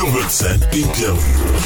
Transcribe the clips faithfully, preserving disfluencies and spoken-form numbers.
Urban Scène Interview.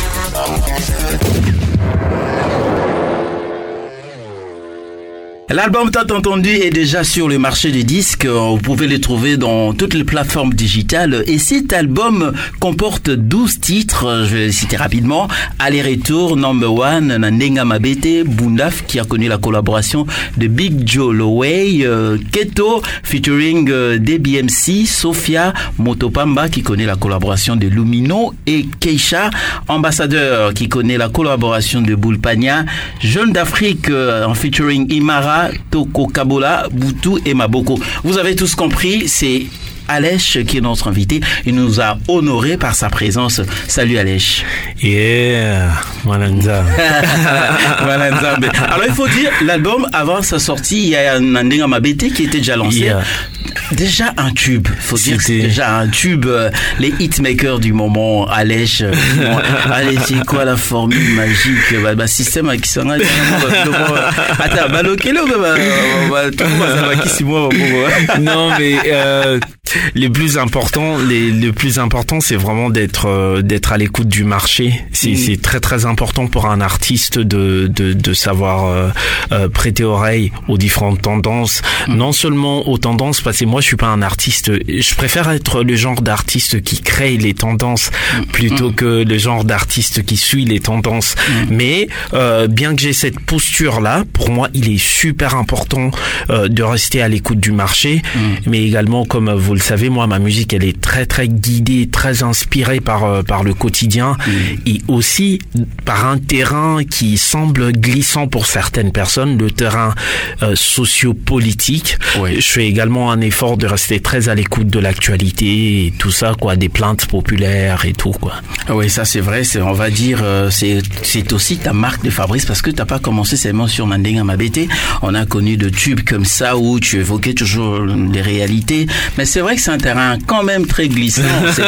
L'album Tant Entendu est déjà sur le marché des disques. Vous pouvez le trouver dans toutes les plateformes digitales. Et cet album comporte douze titres. Je vais les citer rapidement. Aller-retour, Number One, Nandenga Mabete, Bundaf, qui a connu la collaboration de Big Joe Lowey, euh, Keto, featuring euh, D B M C, Sophia, Motopamba, qui connaît la collaboration de Lumino, et Keisha, Ambassadeur, qui connaît la collaboration de Boulpania, Jeune d'Afrique, euh, en featuring Imara, Toko Kabola, Boutou et Maboko. Vous avez tous compris, c'est Alech qui est notre invité. Il nous a honoré par sa présence. Salut Alech. Yeah, Malanza. Malanza. Alors il faut dire, l'album avant sa sortie, il y a Nandenga Mabete qui était déjà lancé. Yeah. Déjà un tube, faut dire que c'est déjà un tube. Les hitmakers du moment, Alech. Bon, allez, c'est quoi la formule magique? Bah, bah système qui s'en a. Attends, bah lequel Non mais euh, le plus important, les, le plus important, c'est vraiment d'être euh, d'être à l'écoute du marché. C'est, mmh. c'est très très important pour un artiste de de, de savoir euh, euh, prêter oreille aux différentes tendances. Mmh. Non seulement aux tendances, parce que moi je suis pas un artiste. Je préfère être le genre d'artiste qui crée les tendances mmh. plutôt mmh. que le genre d'artiste qui suit les tendances. Mmh. Mais euh, bien que j'ai cette posture là, pour moi il est super important euh, de rester à l'écoute du marché, mmh. mais également comme vous le savez, moi, ma musique, elle est très, très guidée, très inspirée par, euh, par le quotidien mmh. et aussi par un terrain qui semble glissant pour certaines personnes, le terrain euh, socio-politique. Oui. Je fais également un effort de rester très à l'écoute de l'actualité et tout ça, quoi, des plaintes populaires et tout, quoi. Oui, ça, c'est vrai. C'est, on va dire, euh, c'est, c'est aussi ta marque de Fabrice parce que t'as pas commencé seulement sur Nandenga Mabete. On a connu de tubes comme ça où tu évoquais toujours les réalités. Mais c'est vrai que c'est un terrain quand même très glissant.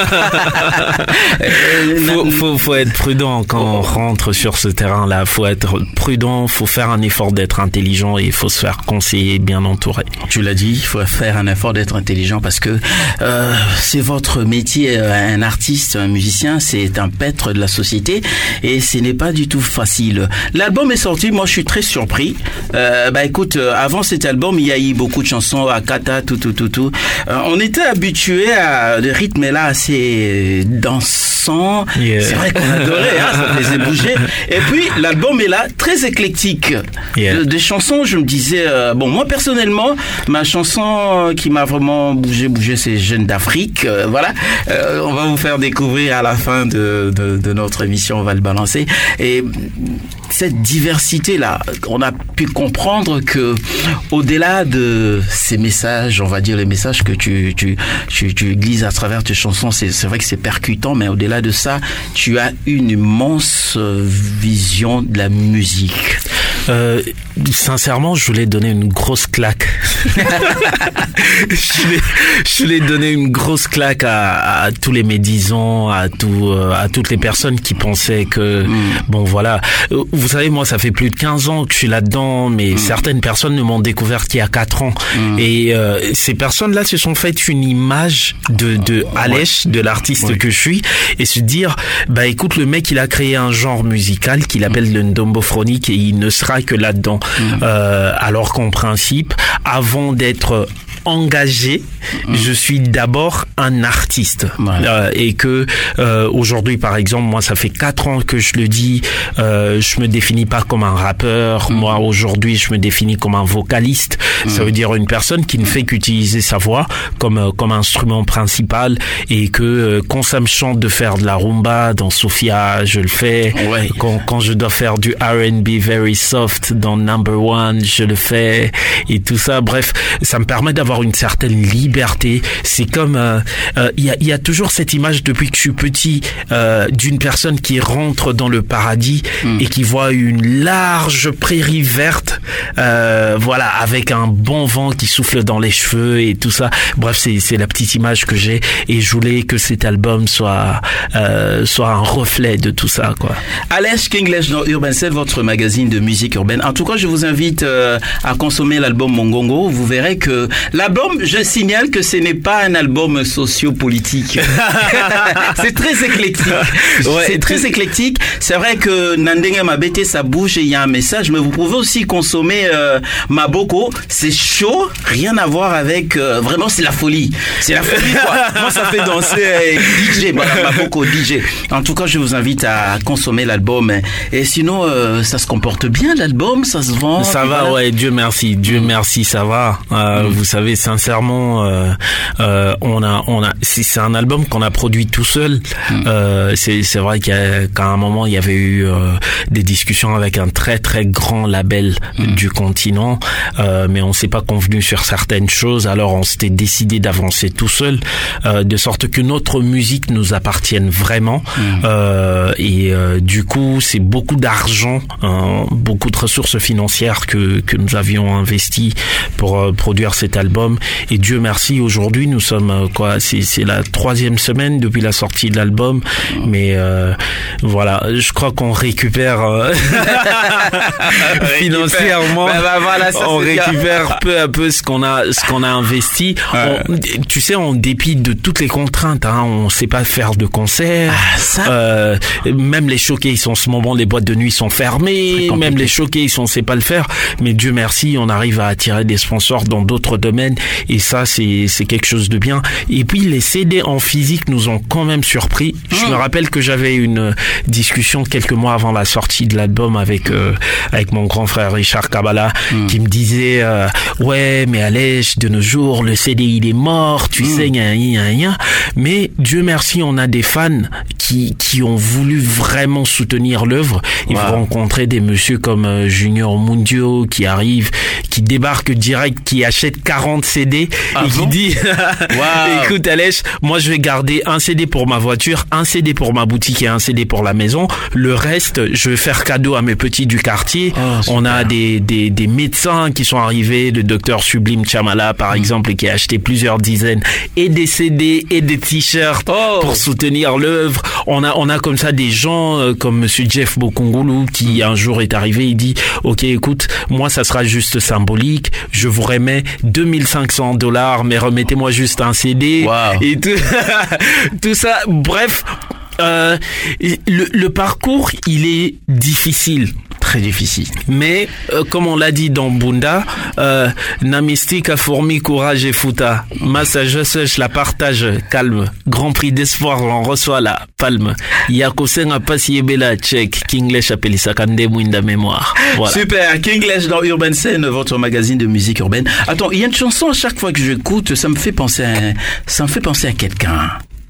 faut, faut, faut être prudent quand on rentre sur ce terrain-là. Faut être prudent, faut faire un effort d'être intelligent et il faut se faire conseiller, bien entouré. Tu l'as dit, il faut faire un effort d'être intelligent parce que euh, c'est votre métier. Un artiste, un musicien, c'est un pêtre de la société et ce n'est pas du tout facile. L'album est sorti, moi je suis très surpris. Euh, bah écoute, avant cet album, il y a eu beaucoup de chansons, Akata, tout, tout, tout, tout. Euh, on était habitué à des rythmes là assez dansants. Yeah. C'est vrai qu'on adorait, hein, ça faisait bouger. Et puis l'album est là, très éclectique. Yeah. De, des chansons, je me disais, euh, bon, moi personnellement, ma chanson qui m'a vraiment bougé, bougé, c'est Jeune d'Afrique. Euh, voilà, euh, on va vous faire découvrir à la fin de, de, de notre émission, on va le balancer. Et cette diversité là, on a pu comprendre que au-delà de ces messages, on va dire les messages que tu tu tu, tu glisses à travers tes chansons, c'est c'est vrai que c'est percutant, mais au-delà de ça, tu as une immense vision de la musique. Euh, sincèrement, je voulais donner une grosse claque. je, voulais, je voulais donner une grosse claque à, à tous les médisants, à tout, à toutes les personnes qui pensaient que, mm. bon voilà, vous savez, moi ça fait plus de quinze ans que je suis là-dedans, mais mm. certaines personnes ne m'ont découvert qu'il y a quatre ans. Mm. Et euh, ces personnes-là se sont faites une image de, de Alech, de l'artiste ouais. que je suis, et se dire, bah écoute, le mec il a créé un genre musical qu'il appelle mm. le ndombophonique et il ne sera que là-dedans. Mmh. Euh, alors qu'en principe, avant d'être engagé, mmh. je suis d'abord un artiste. Voilà. Euh, et que euh, aujourd'hui, par exemple, moi, ça fait quatre ans que je le dis, euh, je me définis pas comme un rappeur. Mmh. Moi, aujourd'hui, je me définis comme un vocaliste. Mmh. Ça veut dire une personne qui ne fait qu'utiliser sa voix comme euh, comme instrument principal et que euh, quand ça me chante de faire de la rumba dans Sophia, je le fais. Ouais. Quand quand je dois faire du R and B very soft dans Number One, je le fais et tout ça. Bref, ça me permet d'avoir une certaine liberté. C'est comme il euh, euh, y a il y a toujours cette image depuis que je suis petit euh, d'une personne qui rentre dans le paradis mmh. et qui voit une large prairie verte, euh, voilà, avec un bon vent qui souffle dans les cheveux et tout ça. Bref, c'est c'est la petite image que j'ai et je voulais que cet album soit euh, soit un reflet de tout ça, quoi. Alech Kinglech dans Urban Scène, votre magazine de musique urbaine. En tout cas, je vous invite euh, à consommer l'album Mongongo. Vous verrez que là l'album, je signale que ce n'est pas un album socio-politique. C'est très éclectique. Ouais, c'est très éclectique. C'est vrai que Nandenge Mabete, ça bouge et il y a un message, mais vous pouvez aussi consommer euh, Maboko. C'est chaud, rien à voir avec... Euh, vraiment, c'est la folie. C'est la folie, quoi. Moi, ça fait danser euh, D J. Voilà, Maboko, D J. En tout cas, je vous invite à consommer l'album. Et sinon, euh, ça se comporte bien, l'album, ça se vend. Ça va, voilà. Ouais, Dieu merci, Dieu mmh. merci, ça va. Euh, mmh. Vous savez, sincèrement, euh, euh, on a, on a, c'est, c'est un album qu'on a produit tout seul. Mmh. Euh, c'est, c'est vrai qu'à, qu'à un moment, il y avait eu euh, des discussions avec un très très grand label mmh. du continent, euh, mais on s'est pas convenu sur certaines choses. Alors, on s'était décidé d'avancer tout seul, euh, de sorte que notre musique nous appartienne vraiment. Mmh. Euh, et euh, du coup, c'est beaucoup d'argent, hein, beaucoup de ressources financières que que nous avions investi pour euh, produire cet album. Et Dieu merci, aujourd'hui, nous sommes euh, quoi, c'est c'est la troisième semaine depuis la sortie de l'album, mmh. mais euh, voilà, je crois qu'on récupère euh, financièrement, ben, ben, voilà, ça, on récupère bien. peu à peu ce qu'on a ce qu'on a investi. Ouais. On, tu sais, en dépit de toutes les contraintes, hein, on sait pas faire de concerts. Ah, ça. Euh, même les showcases en ce moment, les boîtes de nuit sont fermées. Même les showcases, on sait pas le faire. Mais Dieu merci, on arrive à attirer des sponsors dans d'autres domaines. Et ça, c'est c'est quelque chose de bien. Et puis les C D en physique nous ont quand même surpris. Mmh. Je me rappelle que j'avais une discussion quelques mois avant la sortie de l'album avec euh, avec mon grand frère Richard Kabbalah, mmh. qui me disait euh, ouais, mais Alèche, de nos jours, le C D il est mort, tu mmh. sais, gna gna gna. Mais Dieu merci, on a des fans qui qui ont voulu vraiment soutenir l'œuvre. Ils wow. vont rencontrer des messieurs comme euh, Junior Mundio qui arrive, qui débarque direct, qui achète quarante C D ah et bon? qui dit wow. écoute Alèche, moi je vais garder un C D pour ma voiture, un C D pour ma boutique et un C D pour la maison. Le reste, je vais faire cadeau à mes petits du quartier. Oh, on a des, des, des médecins qui sont arrivés, le docteur Sublime Chamala par mmh. exemple, qui a acheté plusieurs dizaines et des C D et des t-shirts oh. pour soutenir l'œuvre. On a, on a comme ça des gens euh, comme monsieur Jeff Bokungulu qui un jour est arrivé, il dit ok écoute, moi ça sera juste symbolique, je vous remets deux mille cinq cents dollars, mais remettez-moi juste un C D wow. et tout, tout ça. Bref, euh, le, le parcours il est difficile. Très difficile. Mais, euh, comme on l'a dit dans Bunda, euh, Namistika, fourmi, courage et fouta. Massa, je sèche, la partage, calme. Grand prix d'espoir, on reçoit la palme. Yakosen a passé bella check. Kinglesh appelle ça Kande Mouinda mémoire. Voilà. Super. Kinglesh dans Urban Scene, votre magazine de musique urbaine. Attends, il y a une chanson à chaque fois que j'écoute, ça me fait penser à, ça me fait penser à quelqu'un.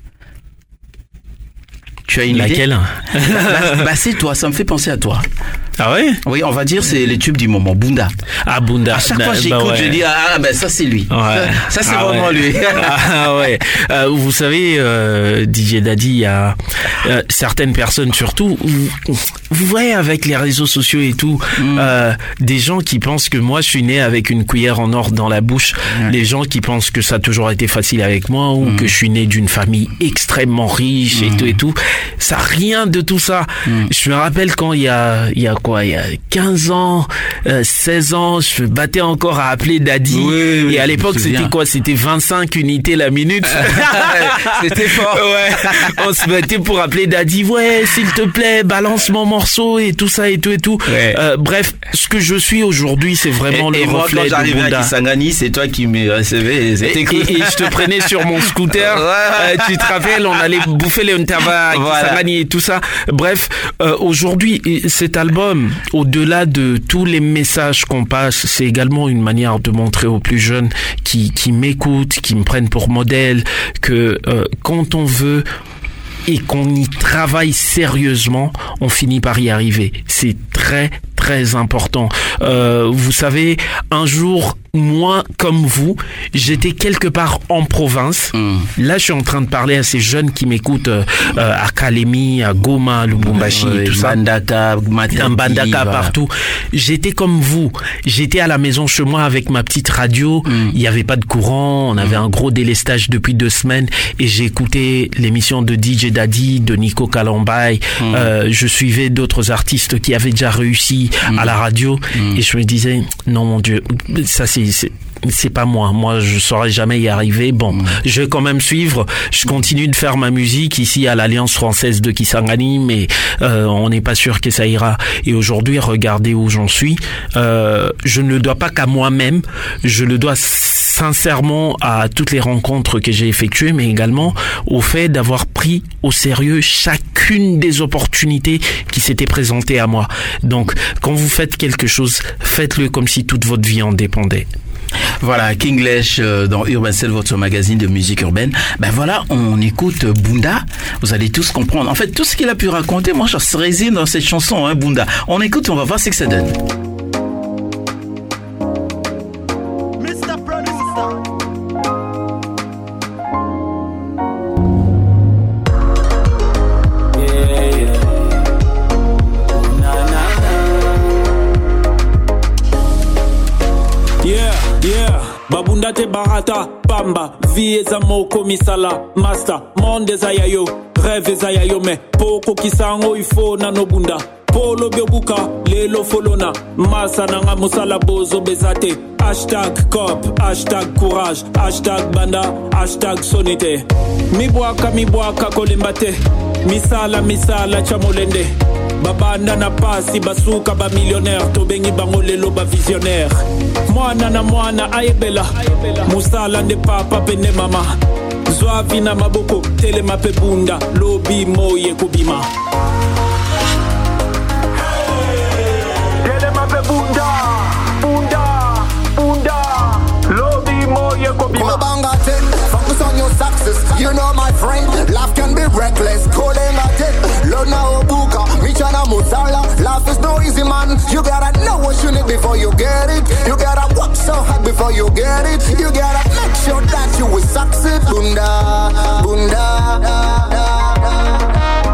Tu as une Laquelle idée? bah, bah c'est toi, ça me fait penser à toi. Ah ouais? Oui, on va dire c'est les tubes du moment, Bunda. Ah Bunda. À chaque bah, fois que j'écoute, bah ouais. je dis ah ben ça c'est lui. Ouais. Ça, ça c'est ah vraiment ouais. lui. Ah ouais. Euh, vous savez, euh, D J Daddy, il y a euh, certaines personnes surtout. Vous, vous voyez avec les réseaux sociaux et tout, mm. euh, des gens qui pensent que moi je suis né avec une cuillère en or dans la bouche. Mm. Les gens qui pensent que ça a toujours été facile avec moi ou mm. que je suis né d'une famille extrêmement riche mm. et tout et tout. Ça rien de tout ça. Mm. Je me rappelle quand il y a il y a quoi il y a quinze ans, euh, seize ans, je me battais encore à appeler Daddy. Oui, oui, et à l'époque, c'était quoi? C'était vingt-cinq unités la minute. C'était fort. Ouais. On se battait pour appeler Daddy. Ouais, s'il te plaît, balance mon morceau et tout ça et tout et tout. Ouais. Euh, bref, ce que je suis aujourd'hui, c'est vraiment et, le et moi, reflet quand j'arrivais de Bunda. À Kisangani, c'est toi qui me recevais. C'était cool. Et, et je te prenais sur mon scooter. Ouais. Euh, tu te rappelles, on allait bouffer les Untaba à voilà. Kisangani et tout ça. Bref, euh, aujourd'hui, cet album, au-delà de tous les messages qu'on passe, c'est également une manière de montrer aux plus jeunes qui, qui m'écoutent, qui me prennent pour modèle, que euh, quand on veut et qu'on y travaille sérieusement, on finit par y arriver. C'est très, très important. Euh, vous savez, un jour, moi, comme vous, j'étais quelque part en province. Mm. Là, je suis en train de parler à ces jeunes qui m'écoutent euh, à Kalemi, à Goma, Lubumbashi, ouais, tout ça. Bandaka, Matadi, Bandaka, voilà. Partout. J'étais comme vous. J'étais à la maison chez moi avec ma petite radio. Mm. Il n'y avait pas de courant. On avait mm. un gros délestage depuis deux semaines. Et j'écoutais l'émission de D J Daddy, de Nico Kalambay. Mm. Euh, je suivais d'autres artistes qui avaient déjà réussi mm. à la radio. Mm. Et je me disais, non, mon Dieu, ça c'est... C'est, c'est pas moi. Moi, je saurais jamais y arriver. Bon, mmh. je vais quand même suivre. Je continue de faire ma musique ici à l'Alliance française de Kisangani, mais euh, on n'est pas sûr que ça ira. Et aujourd'hui, regardez où j'en suis. Euh, je ne le dois pas qu'à moi-même. Je le dois sincèrement à toutes les rencontres que j'ai effectuées, mais également au fait d'avoir pris au sérieux chacune des opportunités qui s'étaient présentées à moi. Donc, quand vous faites quelque chose, faites-le comme si toute votre vie en dépendait. Voilà, Kinglech euh, dans Urban Cell, votre magazine de musique urbaine. Ben voilà, on écoute Bunda. Vous allez tous comprendre. En fait, tout ce qu'il a pu raconter, moi, je résine dans cette chanson, hein, Bunda. On écoute, on va voir ce que ça donne. Babunda te barata, pamba, vie eza moko misala, master, monde eza yayo, rêve eza yayo, me poko kisango ifo na nobunda, polo biobuka, lelo folona, masa nanga musala bozo bezate, hashtag cop, hashtag courage, hashtag banda, hashtag sonite, mi boaka mi boaka kolembate, misala misala chamolende, babanda na pasi basuka ba millionnaire to bengi bango lelo ba visionnaire mwana na mwana ayebela musala nde papa pene mama zwavi na maboko telema pe bunda lobi moye kubima telema pe bunda bunda bunda lobi moye kubima focus on your success, you know my friend. Life can be reckless, calling at it. Lona Obuka, Michana Musala. Life is no easy, man. You gotta know what you need before you get it. You gotta work so hard before you get it. You gotta make sure that you will succeed. Bunda, bunda, da, da, da.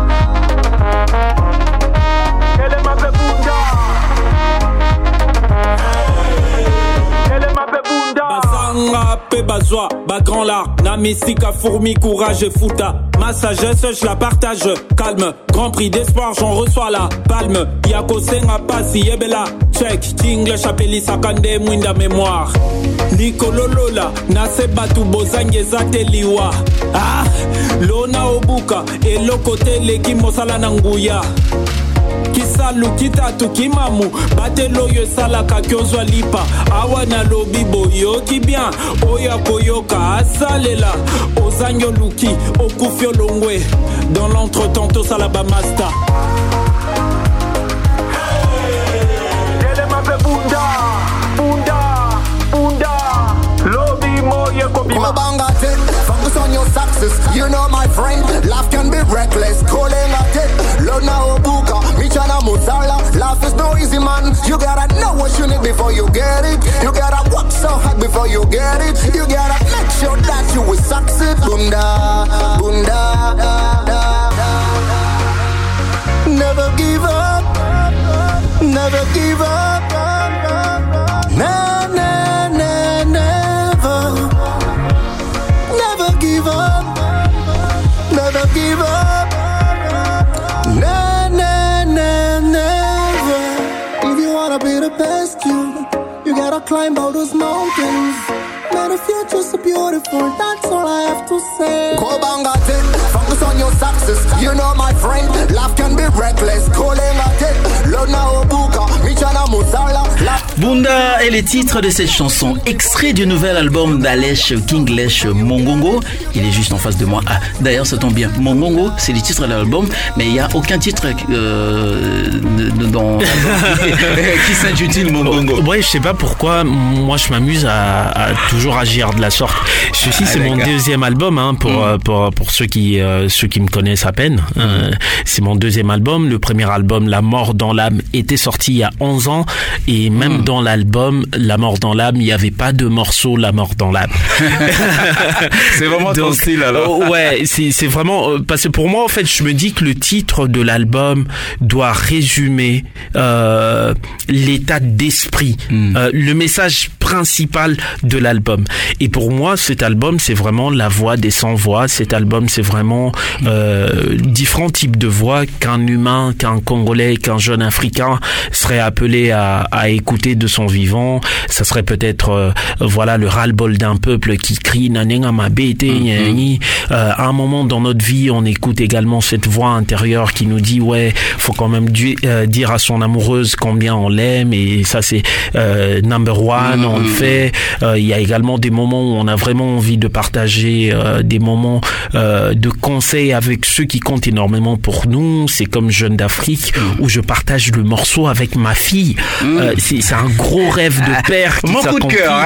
Bazanga pe bazwa, ba grand la, na misika fourmi courage et fouta. Ma sagesse je la partage, calme. Grand prix d'espoir j'en reçois la palme. Yako senga pasi yebela, check. Tingle chapeli sakande mwinda mémoire. Nikololola, na se batu bozange zate liwa. Ah, lona obuka, e lokote leki mosala nanguya. Kisalu kitatu kimamu batelo yo sala kakyozwa lipa awana lobi boyo ki bien oya koyoka asalela ozanyo luki okufio longwe dans l'entretemps to salaba master ele mabe bunda bunda bunda lobi moye ko bima banga te focus on your success you know my friend life can be reckless calling at it lona obuka Michana Musala, life is no easy, man. You gotta know what you need before you get it. You gotta work so hard before you get it. You gotta make sure that you will succeed. Bunda, bunda, da, da, da. Never give up, never give up. Nah, nah, nah, never, never give up, never give up. Nah, nah, nah, never. If you wanna be the best, you you gotta climb all those mountains. Man, the future's so beautiful. That's all I have to say. Go bangate, focus on your success. You know my friend, life can be reckless. Calling at it, Lona Obuka, Michana Musala. Bunda est le titre de cette chanson, extrait du nouvel album d'Alech Kinglech Mongongo. Il est juste en face de moi. Ah, d'ailleurs, ça tombe bien. Mongongo, c'est le titre de l'album, mais il n'y a aucun titre euh, dans qui s'intitule Mongongo. Ouais, je sais pas pourquoi. Moi, je m'amuse à, à toujours agir de la sorte. Ceci, c'est ah, mon deuxième album, hein, pour, mm. pour pour ceux qui euh, ceux qui me connaissent à peine. Mm. Euh, c'est mon deuxième album. Le premier album, La Mort dans l'âme, était sorti il y a onze ans, et même mm. dans l'album La Mort dans l'âme, il n'y avait pas de morceau La Mort dans l'âme. C'est vraiment ton style alors. Euh, ouais, c'est c'est vraiment euh, parce que pour moi en fait, je me dis que le titre de l'album doit résumer euh, l'état d'esprit, mm. euh, le message principal de l'album. Et pour moi, cet album, c'est vraiment la voix des sans-voix. Cet album, c'est vraiment euh, différents types de voix qu'un humain, qu'un Congolais, qu'un jeune Africain serait appelé à, à écouter de son vivant. Ça serait peut-être euh, voilà le ras-le-bol d'un peuple qui crie nanenga mabete. Mm-hmm. Euh, à un moment dans notre vie, on écoute également cette voix intérieure qui nous dit ouais, faut quand même du, euh, dire à son amoureuse combien on l'aime, et ça c'est euh, number one. Mm-hmm. On le fait. Il euh, y a également des moments où on a vraiment envie de partager euh, des moments euh, de conseils avec ceux qui comptent énormément pour nous. C'est comme Jeune d'Afrique mmh. où je partage le morceau avec ma fille. Mmh. Euh, c'est, c'est un gros rêve de père qui Mon s'accomplit. coup de cœur,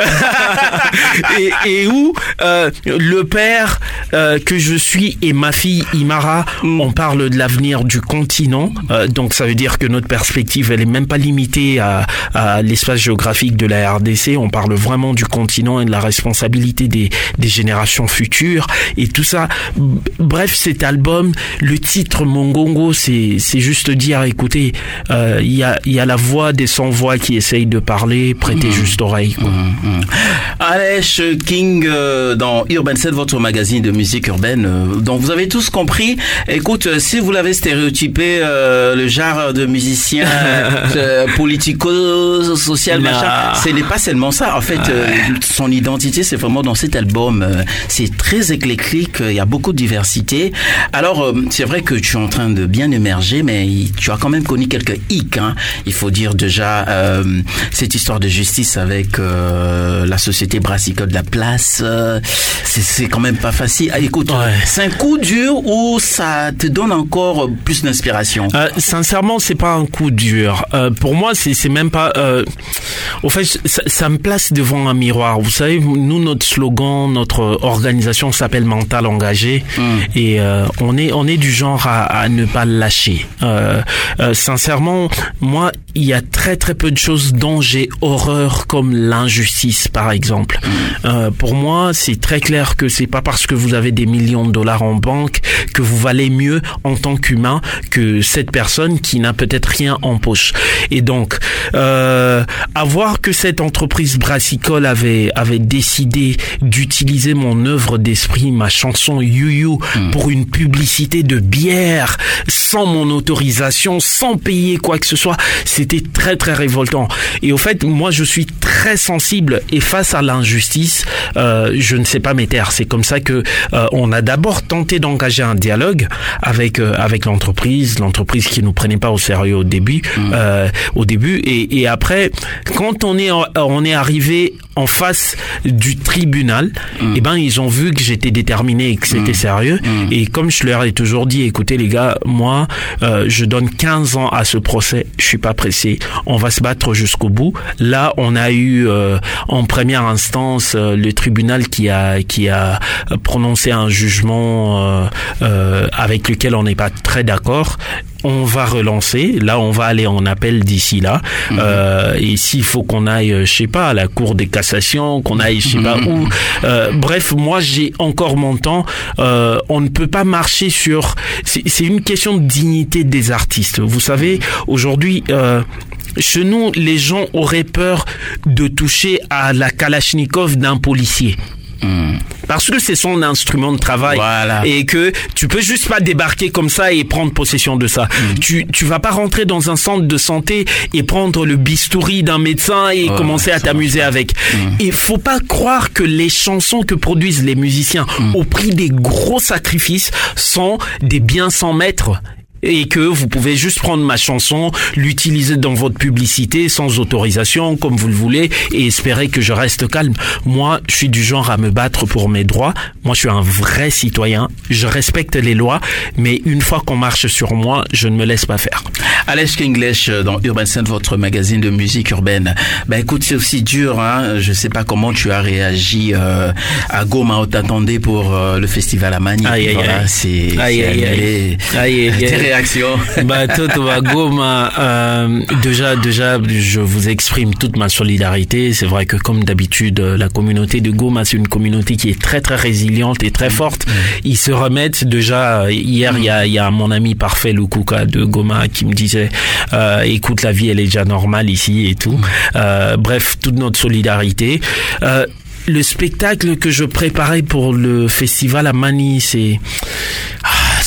hein. et, et où euh, le père euh, que je suis et ma fille Imara, mmh. on parle de l'avenir du continent. Euh, donc ça veut dire que notre perspective, elle est même pas limitée à, à l'espace géographique de la R D C. On parle vraiment du continent et de la responsabilité des, des générations futures et tout ça. Bref, cet album, le titre Mongongo, c'est, c'est juste dire, écoutez, il euh, y a, il y a la voix des sans-voix qui essayent de parler, prêtez mmh. juste oreille. Quoi. Mmh, mmh. Alech King euh, dans Urban sept, votre magazine de musique urbaine. Euh, donc vous avez tous compris. Écoute, euh, si vous l'avez stéréotypé, euh, le genre de musicien euh, politico-social, machin, ce n'est pas seulement ça. En fait, euh, son identité, c'est vraiment dans cet album. Euh, c'est très éclectique. Il y a beaucoup de diversité. Alors, euh, c'est vrai que tu es en train de bien émerger, mais tu as quand même connu quelques hicks. Hein. Il faut dire déjà euh, cette histoire de justice avec euh, la société brassicole de la place. Euh, c'est, c'est quand même pas facile. Ah, écoute, ouais. c'est un coup dur ou ça te donne encore plus d'inspiration? euh, Sincèrement, c'est pas un coup dur. Euh, pour moi, c'est, c'est même pas. Euh, au fait, ça, ça me place devant un miroir. Vous savez, nous, notre slogan, notre organisation s'appelle Mental Engagé, mmh. et euh, on est on est du genre à, à ne pas lâcher. Euh, euh, sincèrement, moi, il y a très très peu de choses dont j'ai horreur, comme l'injustice, par exemple. Mmh. Euh, pour moi, c'est très clair que c'est pas parce que vous avez des millions de dollars en banque que vous valez mieux en tant qu'humain que cette personne qui n'a peut-être rien en poche. Et donc, euh, à voir que cette entreprise brassicole avait avait décidé d'utiliser mon œuvre d'esprit, ma chanson You You, mmh. pour une publicité de bière sans mon autorisation, sans payer quoi que ce soit, c'était très très révoltant. Et au fait, moi je suis très sensible, et face à l'injustice, euh, je ne sais pas m'étaire. C'est comme ça que euh, on a d'abord tenté d'engager un dialogue avec euh, avec l'entreprise, l'entreprise qui nous prenait pas au sérieux au début, mmh. euh, au début, et, et après, quand on est on est arrivé en face du tribunal, mmh. et ben ils ont vu que j'étais déterminé et que c'était mmh. sérieux. Mmh. Et comme je leur ai toujours dit, écoutez les gars, moi euh, je donne quinze ans à ce procès, je suis pas pressé, on va se battre jusqu'au bout. Là, on a eu euh, en première instance euh, le tribunal qui a qui a prononcé un jugement euh, euh, avec lequel on n'est pas très d'accord. On va relancer. Là, on va aller en appel d'ici là. Mmh. Euh, et s'il faut qu'on aille, je sais pas, à la Cour des cassations, qu'on aille, je sais pas mmh. où. Euh, bref, moi, j'ai encore mon temps. Euh, on ne peut pas marcher sur. C'est, c'est une question de dignité des artistes. Vous savez, aujourd'hui. Euh, Chez nous, les gens auraient peur de toucher à la Kalachnikov d'un policier. Mmh. Parce que c'est son instrument de travail, voilà. Et que tu peux juste pas débarquer comme ça et prendre possession de ça. Mmh. Tu tu vas pas rentrer dans un centre de santé et prendre le bistouri d'un médecin et oh, commencer à t'amuser avec. Il mmh. faut pas croire que les chansons que produisent les musiciens mmh. au prix des gros sacrifices sont des biens sans maître. Et que vous pouvez juste prendre ma chanson, l'utiliser dans votre publicité sans autorisation, comme vous le voulez, et espérer que je reste calme. Moi, je suis du genre à me battre pour mes droits. Moi, je suis un vrai citoyen. Je respecte les lois, mais une fois qu'on marche sur moi, je ne me laisse pas faire. Alech English dans Urban sept, votre magazine de musique urbaine. Ben écoute, c'est aussi dur, hein. Je sais pas comment tu as réagi euh, à Goma où t'attendais pour euh, le festival à Mani. Aïe aïe voilà, aïe. C'est, aïe, c'est aïe, aïe. Aïe aïe aïe. Réaction. Bah Toto à Goma, euh, déjà déjà je vous exprime toute ma solidarité. C'est vrai que comme d'habitude la communauté de Goma, c'est une communauté qui est très très résiliente et très forte. Ils se remettent déjà. Hier il y a il y a mon ami parfait Lukuka de Goma qui me disait euh, écoute, la vie elle est déjà normale ici et tout. Euh, bref, toute notre solidarité. Euh, le spectacle que je préparais pour le festival à Mani, c'est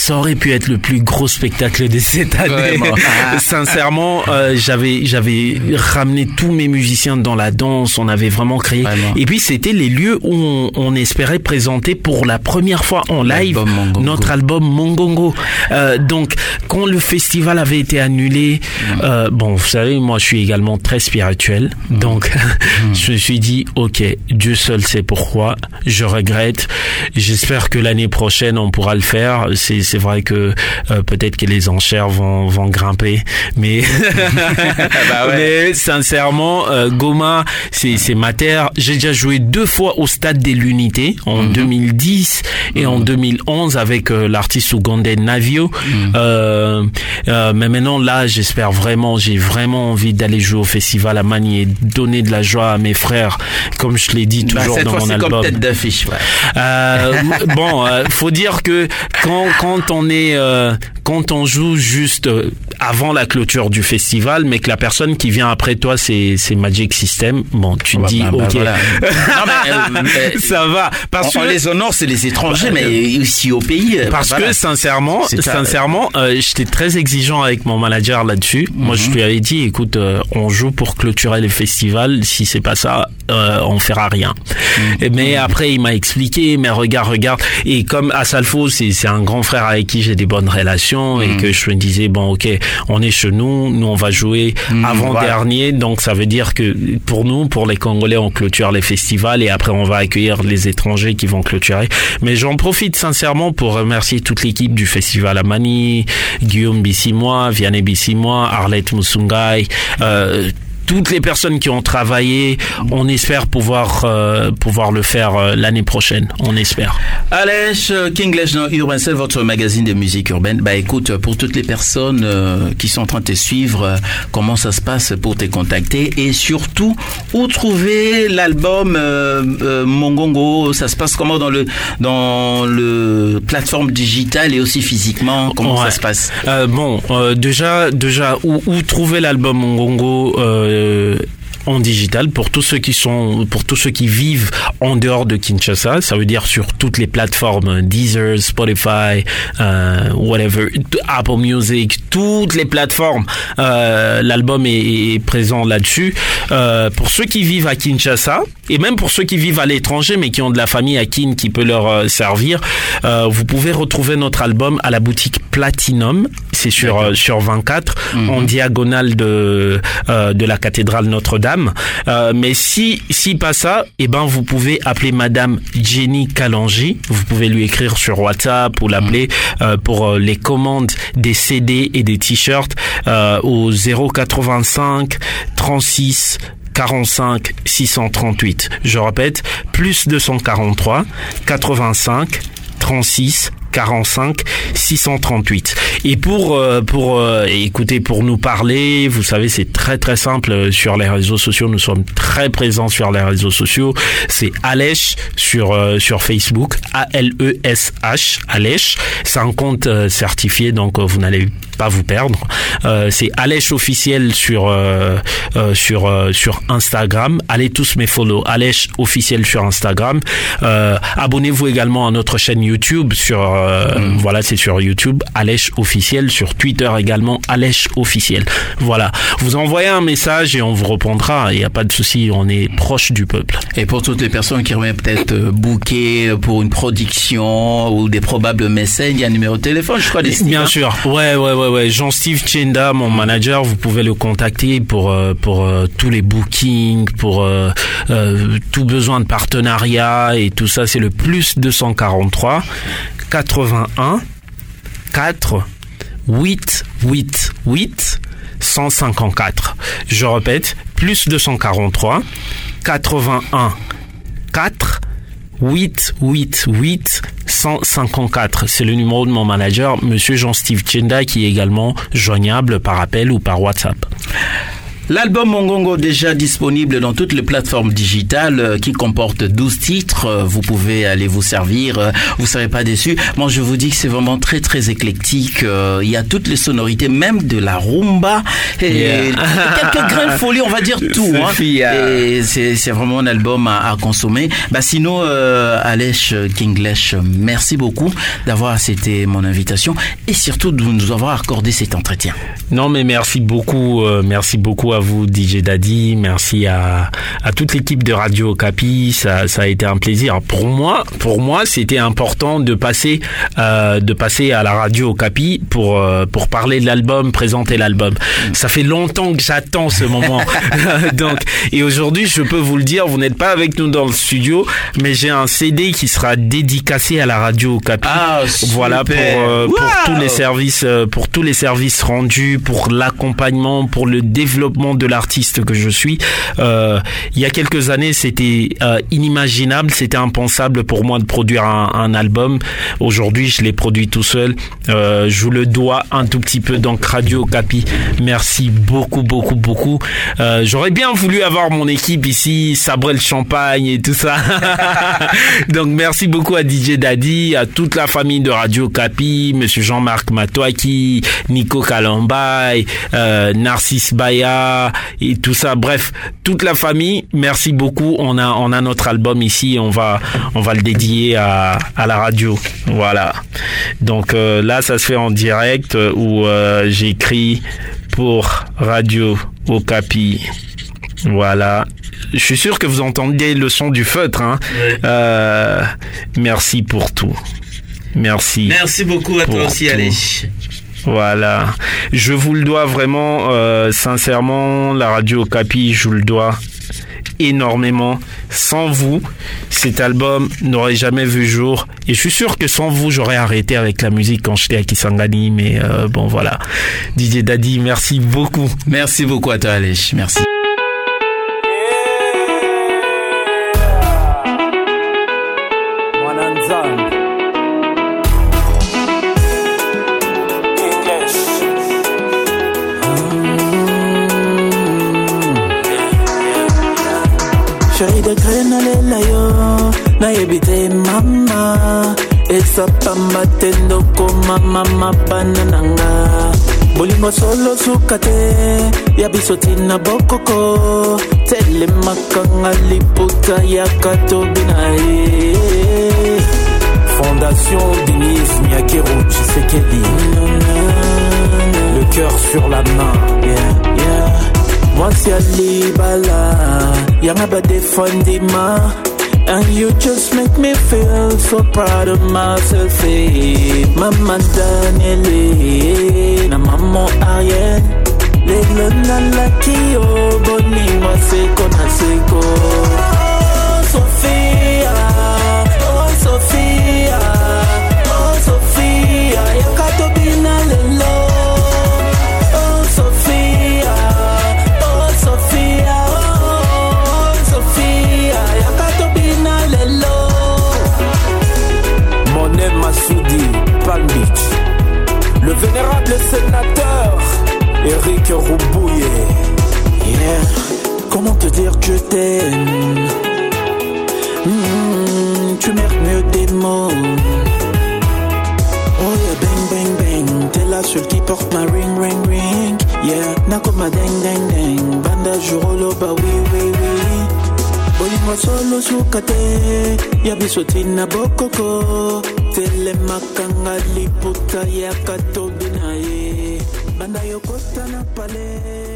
ça aurait pu être le plus gros spectacle de cette année. Sincèrement, euh, j'avais j'avais ramené tous mes musiciens dans la danse. On avait vraiment créé. Vraiment. Et puis c'était les lieux où on, on espérait présenter pour la première fois en live album notre album Mongongo. Euh, donc quand le festival avait été annulé, mmh. euh, bon, vous savez, moi je suis également très spirituel. Mmh. Donc mmh. je me suis dit, ok, Dieu seul sait pourquoi. Je regrette. J'espère que l'année prochaine on pourra le faire. C'est c'est vrai que euh, peut-être que les enchères vont vont grimper, mais bah ouais. mais sincèrement, euh, Goma, c'est c'est ma terre. J'ai déjà joué deux fois au Stade de l'Unité en mm-hmm. deux mille dix et mm-hmm. en deux mille onze avec euh, l'artiste ougandais Navio. Mm-hmm. Euh, euh, mais maintenant là, j'espère vraiment, j'ai vraiment envie d'aller jouer au festival à Mani et donner de la joie à mes frères, comme je l'ai dit toujours bah, dans mon album. Comme tête d'affiche. Ouais. Euh, bon, euh, faut dire que quand quand on est euh, quand on joue juste euh, avant la clôture du festival, mais que la personne qui vient après toi c'est c'est Magic System, bon tu te bah, dis bah, ok bah, voilà. non, mais, euh, ça va parce on, que on les honore c'est les étrangers bah, mais aussi au pays parce bah, que voilà. sincèrement sincèrement euh, j'étais très exigeant avec mon manager là-dessus. Mm-hmm. Moi je lui avais dit écoute euh, on joue pour clôturer les festivals, si c'est pas ça euh, on fera rien. Mm-hmm. Mais après il m'a expliqué mais regarde regarde et comme Asalfo c'est c'est un grand frère avec qui j'ai des bonnes relations et mmh. que je me disais bon ok on est chez nous, nous on va jouer mmh, avant voilà. dernier, donc ça veut dire que pour nous, pour les Congolais, on clôture les festivals et après on va accueillir les étrangers qui vont clôturer. Mais j'en profite sincèrement pour remercier toute l'équipe du festival Amani, Guillaume Bissimois, Vianney Bissimois, Arlette Musungai, euh, toutes les personnes qui ont travaillé, on espère pouvoir euh, pouvoir le faire euh, l'année prochaine, on espère. Alèche, King Legend Urban Cell, votre magazine de musique urbaine. Bah écoute, pour toutes les personnes euh, qui sont en train de te suivre, euh, comment ça se passe pour te contacter et surtout où trouver l'album euh, euh, Mongongo, ça se passe comment dans le dans le plateforme digitale et aussi physiquement, comment ouais. ça se passe? euh, Bon, euh, déjà déjà où, où trouver l'album Mongongo euh, Euh, en digital pour tous ceux qui sont pour tous ceux qui vivent en dehors de Kinshasa, ça veut dire sur toutes les plateformes Deezer, Spotify, euh, whatever, Apple Music, toutes les plateformes, euh, l'album est, est présent là-dessus. Euh, pour ceux qui vivent à Kinshasa et même pour ceux qui vivent à l'étranger mais qui ont de la famille à Kin qui peut leur euh, servir, euh, vous pouvez retrouver notre album à la boutique Platinum, c'est sur euh, sur vingt-quatre mm-hmm. en diagonale de euh, de la cathédrale Notre-Dame. Euh, mais si si pas ça, eh ben vous pouvez appeler Madame Jenny Kalanji. Vous pouvez lui écrire sur WhatsApp ou l'appeler mmh. euh, pour euh, les commandes des C D et des t-shirts euh, au zéro quatre-vingt-cinq trente-six quarante-cinq six cent trente-huit. Je répète, plus deux cent quarante-trois quatre-vingt-cinq trente-six quarante-cinq six cent trente-huit. Et pour euh, pour euh, écoutez, pour nous parler, vous savez, c'est très très simple sur les réseaux sociaux. Nous sommes très présents sur les réseaux sociaux. C'est Alèche sur euh, sur Facebook, A L E S H, Alèche. C'est un compte euh, certifié, donc euh, vous n'allez pas vous perdre. Euh, c'est Alèche officiel sur euh, euh, sur euh, sur Instagram. Allez tous mes follow, Alèche officiel sur Instagram. Euh, abonnez-vous également à notre chaîne YouTube sur euh, mmh. voilà, c'est sur YouTube, Alèche officiel, sur Twitter également, Alèche officiel. Voilà, vous envoyez un message et on vous répondra. Il n'y a pas de souci, on est proche du peuple. Et pour toutes les personnes qui auraient peut-être booké pour une production ou des probables mécènes, il y a un numéro de téléphone, je crois. Des Bien hein. sûr, ouais, ouais, ouais. Ouais, Jean-Steve Chenda, mon manager, vous pouvez le contacter pour euh, pour euh, tous les bookings, pour euh, euh, tout besoin de partenariat et tout ça. C'est le plus deux cent quarante-trois quatre-vingt-un quatre huit huit huit cent cinquante-quatre. Je répète, plus deux cent quarante-trois quatre-vingt-un quatre huit huit huit cent cinquante-quatre. C'est le numéro de mon manager, Monsieur Jean-Steve Chenda, qui est également joignable par appel ou par WhatsApp. L'album Mongongo déjà disponible dans toutes les plateformes digitales euh, qui comporte douze titres. Euh, vous pouvez aller vous servir, euh, vous serez pas déçus. Moi, je vous dis que c'est vraiment très très éclectique. Euh, il y a toutes les sonorités, même de la rumba et yeah. quelques grains de folie, on va dire tout. Hein. Et c'est, c'est vraiment un album à, à consommer. Bah sinon, euh, Alech Kinglech, merci beaucoup d'avoir accepté mon invitation et surtout de nous avoir accordé cet entretien. Non, mais merci beaucoup, euh, merci beaucoup à vous, D J Daddy, merci à à toute l'équipe de Radio Okapi, ça ça a été un plaisir. Pour moi, pour moi, c'était important de passer euh, de passer à la Radio Okapi pour euh, pour parler de l'album, présenter l'album. Ça fait longtemps que j'attends ce moment. Donc et aujourd'hui, je peux vous le dire, vous n'êtes pas avec nous dans le studio, mais j'ai un C D qui sera dédicacé à la Radio Okapi. Ah, voilà pour euh, pour wow. tous les services euh, pour tous les services rendus, pour l'accompagnement, pour le développement de l'artiste que je suis. Euh, il y a quelques années, c'était euh, inimaginable, c'était impensable pour moi de produire un, un album. Aujourd'hui, je l'ai produit tout seul. Euh, je vous le dois un tout petit peu, donc Radio Okapi. Merci beaucoup, beaucoup, beaucoup. Euh, j'aurais bien voulu avoir mon équipe ici, sabrer le champagne et tout ça. Donc, merci beaucoup à D J Daddy, à toute la famille de Radio Okapi, Monsieur Jean-Marc Matoaki, Nico Kalambay, euh, Narcisse Baya et tout ça. Bref, toute la famille, merci beaucoup. On a, on a notre album ici. On va, on va le dédier à, à la radio. Voilà. Donc euh, là, ça se fait en direct euh, où euh, j'écris pour Radio Okapi. Voilà. Je suis sûr que vous entendez le son du feutre. Hein. Oui. Euh, merci pour tout. Merci. Merci beaucoup à toi aussi, Alech. Voilà. Je vous le dois vraiment, euh, sincèrement, la Radio Okapi, je vous le dois énormément. Sans vous, cet album n'aurait jamais vu jour. Et je suis sûr que sans vous, j'aurais arrêté avec la musique quand j'étais à Kisangani. Mais euh, bon, voilà. D J Daddy, merci beaucoup. Merci beaucoup à toi, Alech. Merci. Chérie de grenalela yo na yebite mama esa pamba tendo koma mama banananga bolingo solo sukate ya bisotina bokoko tele makanga liputa ya katobinae Fondation Denise Miyakero Tshisekedi le cœur sur la main yeah yeah moi c'est Ali Bala Yanga ba defendima and you just make me feel so proud of myself eh. Mama Daniele na maman Ariel le lona la kio boni moi seko na seko oh Sophia oh Sophia oh Sophia yakato bina lelo oh Sophia oh Sophia Monet Massoudi, Palm Beach. Le vénérable sénateur Eric Roubouillet. Yeah. Comment te dire que je t'aime mmh, tu mérites mieux des mots. Oh yeah, bang bang bang. T'es la seule qui porte ma ring ring ring. Yeah, nako ma deng deng deng. Banda jurolo ba oui oui oui. Bolingo solo sukate ya bisotina bokoko tele makanga liputa ya katobinae banda yokota na pale